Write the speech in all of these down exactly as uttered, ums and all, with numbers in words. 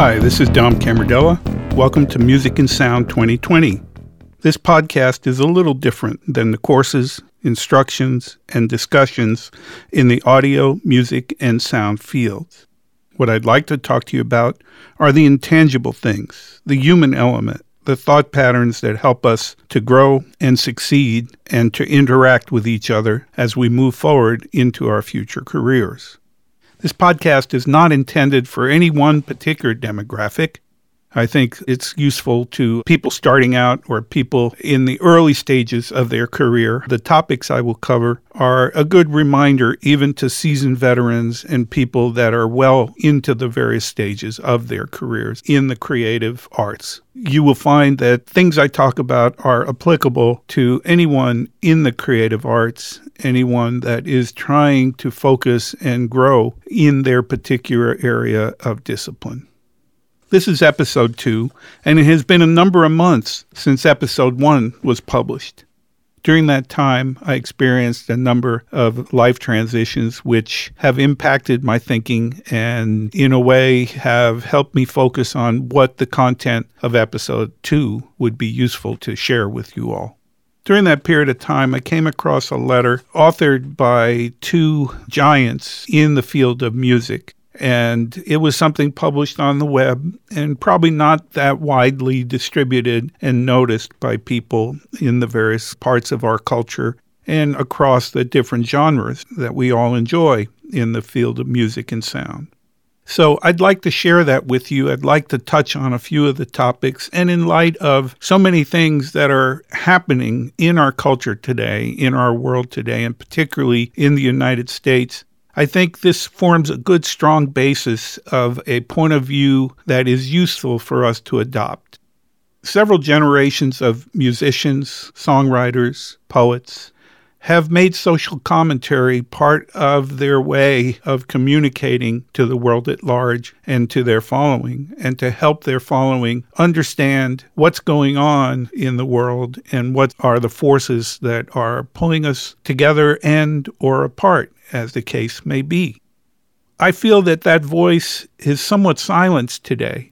Hi, this is Dom Camardella. Welcome to Music and Sound twenty twenty. This podcast is a little different than the courses, instructions, and discussions in the audio, music, and sound fields. What I'd like to talk to you about are the intangible things, the human element, the thought patterns that help us to grow and succeed and to interact with each other as we move forward into our future careers. This podcast is not intended for any one particular demographic. I think it's useful to people starting out or people in the early stages of their career. The topics I will cover are a good reminder even to seasoned veterans and people that are well into the various stages of their careers in the creative arts. You will find that things I talk about are applicable to anyone in the creative arts, anyone that is trying to focus and grow in their particular area of discipline. This is episode two, and it has been a number of months since episode one was published. During that time, I experienced a number of life transitions which have impacted my thinking and, in a way, have helped me focus on what the content of episode two would be useful to share with you all. During that period of time, I came across a letter authored by two giants in the field of music. And it was something published on the web and probably not that widely distributed and noticed by people in the various parts of our culture and across the different genres that we all enjoy in the field of music and sound. So I'd like to share that with you. I'd like to touch on a few of the topics. And in light of so many things that are happening in our culture today, in our world today, and particularly in the United States, I think this forms a good, strong basis of a point of view that is useful for us to adopt. Several generations of musicians, songwriters, poets have made social commentary part of their way of communicating to the world at large and to their following, and to help their following understand what's going on in the world and what are the forces that are pulling us together and or apart, as the case may be. I feel that that voice is somewhat silenced today,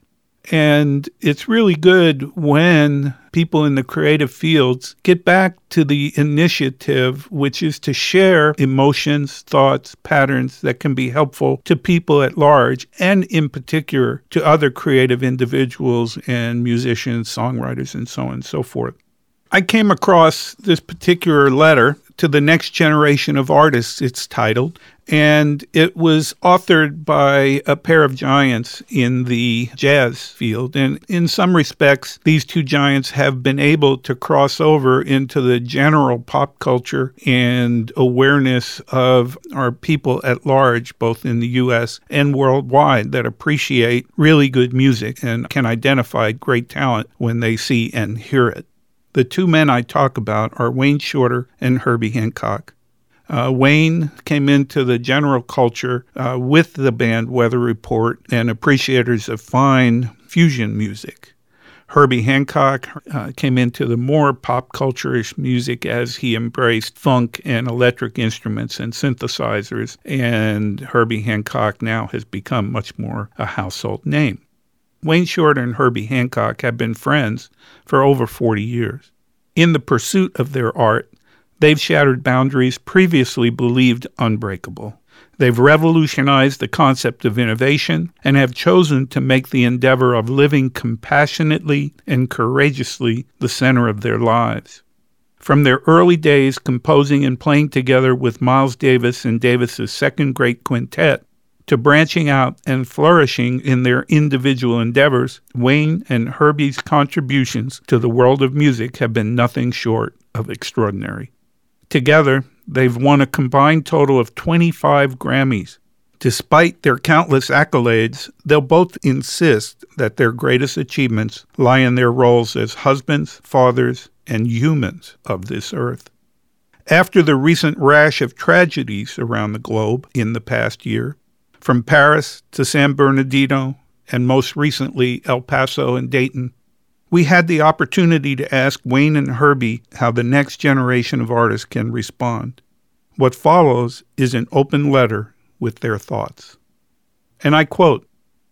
and it's really good when people in the creative fields get back to the initiative, which is to share emotions, thoughts, patterns that can be helpful to people at large, and in particular to other creative individuals and musicians, songwriters, and so on and so forth. I came across this particular letter to the next generation of artists, it's titled, and it was authored by a pair of giants in the jazz field. And in some respects, these two giants have been able to cross over into the general pop culture and awareness of our people at large, both in the U S and worldwide, that appreciate really good music and can identify great talent when they see and hear it. The two men I talk about are Wayne Shorter and Herbie Hancock. Uh, Wayne came into the general culture uh, with the band Weather Report and appreciators of fine fusion music. Herbie Hancock uh, came into the more pop culture-ish music as he embraced funk and electric instruments and synthesizers, and Herbie Hancock now has become much more a household name. Wayne Shorter and Herbie Hancock have been friends for over forty years. In the pursuit of their art, they've shattered boundaries previously believed unbreakable. They've revolutionized the concept of innovation and have chosen to make the endeavor of living compassionately and courageously the center of their lives. From their early days composing and playing together with Miles Davis and Davis's Second Great Quintet, to branching out and flourishing in their individual endeavors, Wayne and Herbie's contributions to the world of music have been nothing short of extraordinary. Together, they've won a combined total of twenty-five Grammys. Despite their countless accolades, they'll both insist that their greatest achievements lie in their roles as husbands, fathers, and humans of this earth. After the recent rash of tragedies around the globe in the past year, from Paris to San Bernardino, and most recently El Paso and Dayton, we had the opportunity to ask Wayne and Herbie how the next generation of artists can respond. What follows is an open letter with their thoughts. And I quote,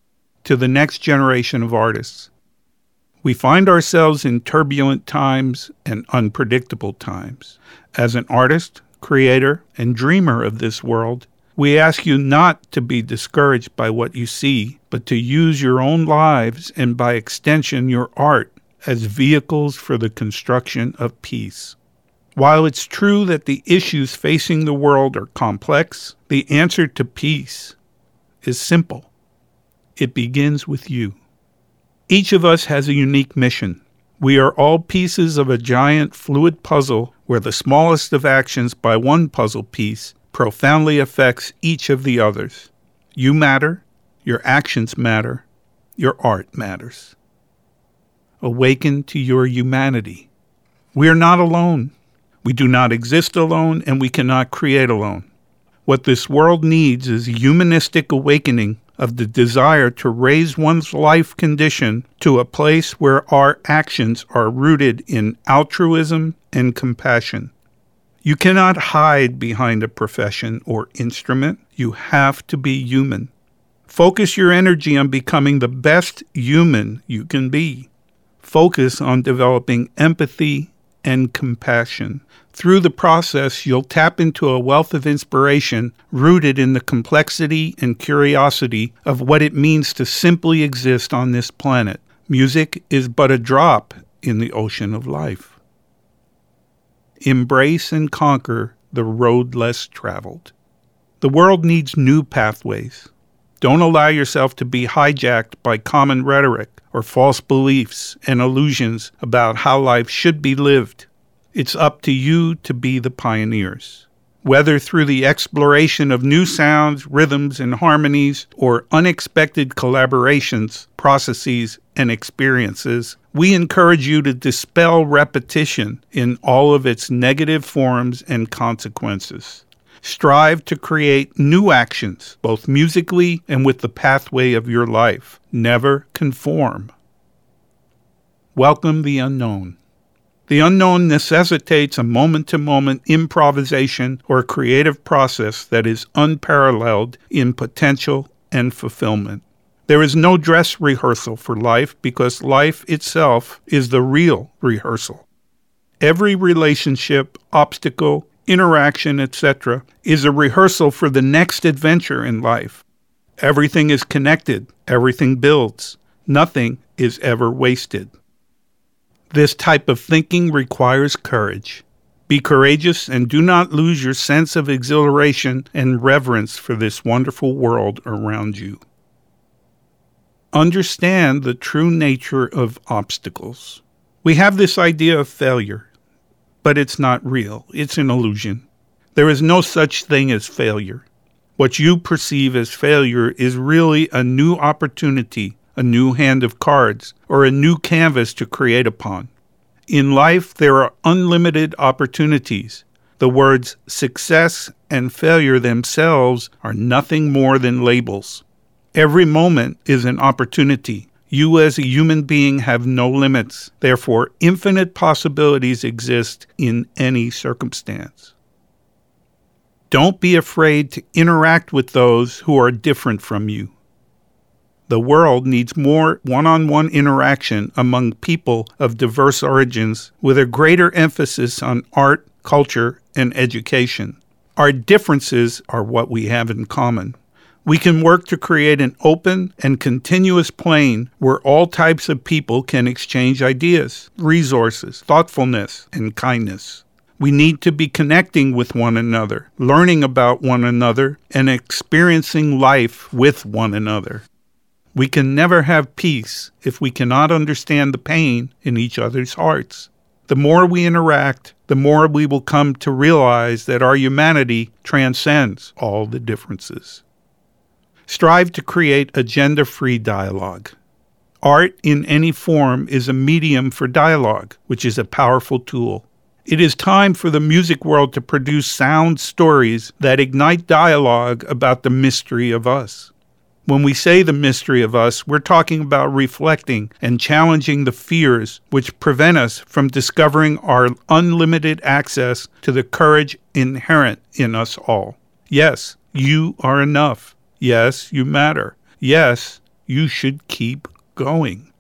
to the next generation of artists. We find ourselves in turbulent times and unpredictable times. As an artist, creator, and dreamer of this world, we ask you not to be discouraged by what you see, but to use your own lives and by extension your art as vehicles for the construction of peace. While it's true that the issues facing the world are complex, the answer to peace is simple. It begins with you. Each of us has a unique mission. We are all pieces of a giant fluid puzzle where the smallest of actions by one puzzle piece profoundly affects each of the others. You matter, your actions matter, your art matters. Awaken to your humanity. We are not alone. We do not exist alone, and we cannot create alone. What this world needs is a humanistic awakening of the desire to raise one's life condition to a place where our actions are rooted in altruism and compassion. You cannot hide behind a profession or instrument. You have to be human. Focus your energy on becoming the best human you can be. Focus on developing empathy and compassion. Through the process, you'll tap into a wealth of inspiration rooted in the complexity and curiosity of what it means to simply exist on this planet. Music is but a drop in the ocean of life. Embrace and conquer the road less traveled. The world needs new pathways. Don't allow yourself to be hijacked by common rhetoric or false beliefs and illusions about how life should be lived. It's up to you to be the pioneers. Whether through the exploration of new sounds, rhythms, and harmonies, or unexpected collaborations, processes, and experiences, we encourage you to dispel repetition in all of its negative forms and consequences. Strive to create new actions, both musically and with the pathway of your life. Never conform. Welcome the unknown. The unknown necessitates a moment-to-moment improvisation or creative process that is unparalleled in potential and fulfillment. There is no dress rehearsal for life because life itself is the real rehearsal. Every relationship, obstacle, interaction, et cetera is a rehearsal for the next adventure in life. Everything is connected. Everything builds. Nothing is ever wasted. This type of thinking requires courage. Be courageous and do not lose your sense of exhilaration and reverence for this wonderful world around you. Understand the true nature of obstacles. We have this idea of failure, but it's not real. It's an illusion. There is no such thing as failure. What you perceive as failure is really a new opportunity, a new hand of cards, or a new canvas to create upon. In life, there are unlimited opportunities. The words success and failure themselves are nothing more than labels. Every moment is an opportunity. You as a human being have no limits. Therefore, infinite possibilities exist in any circumstance. Don't be afraid to interact with those who are different from you. The world needs more one-on-one interaction among people of diverse origins with a greater emphasis on art, culture, and education. Our differences are what we have in common. We can work to create an open and continuous plane where all types of people can exchange ideas, resources, thoughtfulness, and kindness. We need to be connecting with one another, learning about one another, and experiencing life with one another. We can never have peace if we cannot understand the pain in each other's hearts. The more we interact, the more we will come to realize that our humanity transcends all the differences. Strive to create agenda-free dialogue. Art in any form is a medium for dialogue, which is a powerful tool. It is time for the music world to produce sound stories that ignite dialogue about the mystery of us. When we say the mystery of us, we're talking about reflecting and challenging the fears which prevent us from discovering our unlimited access to the courage inherent in us all. Yes, you are enough. Yes, you matter. Yes, you should keep going.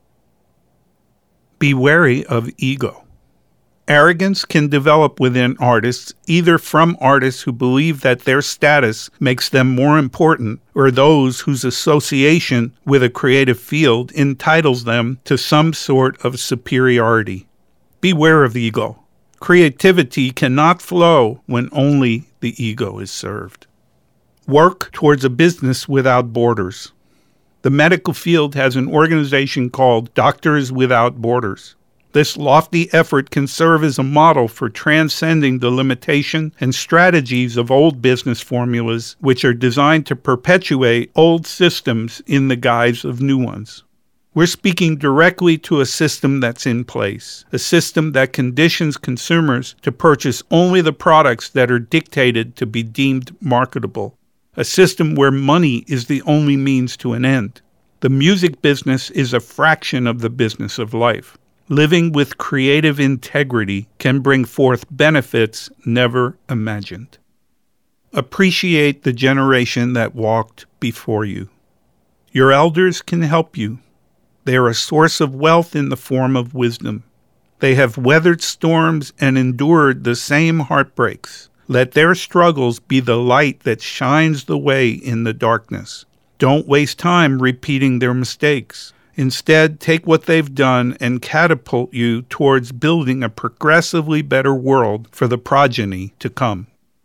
Be wary of ego. Arrogance can develop within artists, either from artists who believe that their status makes them more important, or those whose association with a creative field entitles them to some sort of superiority. Beware of ego. Creativity cannot flow when only the ego is served. Work towards a business without borders. The medical field has an organization called Doctors Without Borders. This lofty effort can serve as a model for transcending the limitation and strategies of old business formulas, which are designed to perpetuate old systems in the guise of new ones. We're speaking directly to a system that's in place, a system that conditions consumers to purchase only the products that are dictated to be deemed marketable, a system where money is the only means to an end. The music business is a fraction of the business of life. Living with creative integrity can bring forth benefits never imagined. Appreciate the generation that walked before you. Your elders can help you. They are a source of wealth in the form of wisdom. They have weathered storms and endured the same heartbreaks. Let their struggles be the light that shines the way in the darkness. Don't waste time repeating their mistakes. Instead, take what they've done and catapult you towards building a progressively better world for the progeny to come.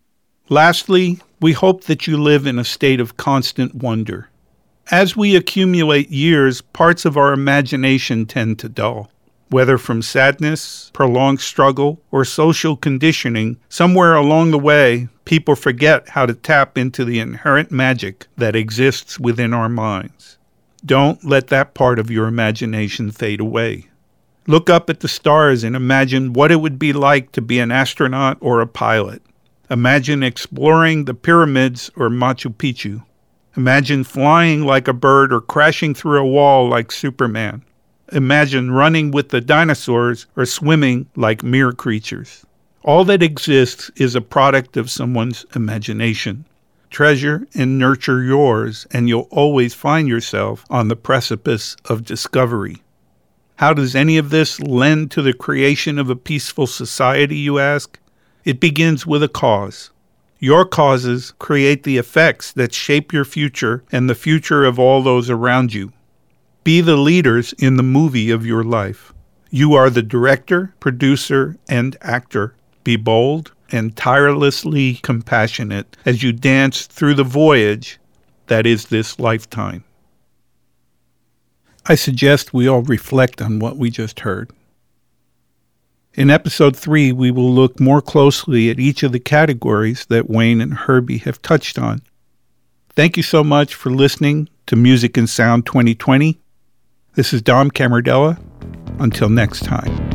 Lastly, we hope that you live in a state of constant wonder. As we accumulate years, parts of our imagination tend to dull. Whether from sadness, prolonged struggle, or social conditioning, somewhere along the way, people forget how to tap into the inherent magic that exists within our minds. Don't let that part of your imagination fade away. Look up at the stars and imagine what it would be like to be an astronaut or a pilot. Imagine exploring the pyramids or Machu Picchu. Imagine flying like a bird or crashing through a wall like Superman. Imagine running with the dinosaurs or swimming like mere creatures. All that exists is a product of someone's imagination. Treasure and nurture yours, and you'll always find yourself on the precipice of discovery. How does any of this lend to the creation of a peaceful society, you ask? It begins with a cause. Your causes create the effects that shape your future and the future of all those around you. Be the leaders in the movie of your life. You are the director, producer, and actor. Be bold and tirelessly compassionate as you dance through the voyage that is this lifetime. I suggest we all reflect on what we just heard. In episode three, we will look more closely at each of the categories that Wayne and Herbie have touched on. Thank you so much for listening to Music and Sound twenty twenty. This is Dom Camardella. Until next time.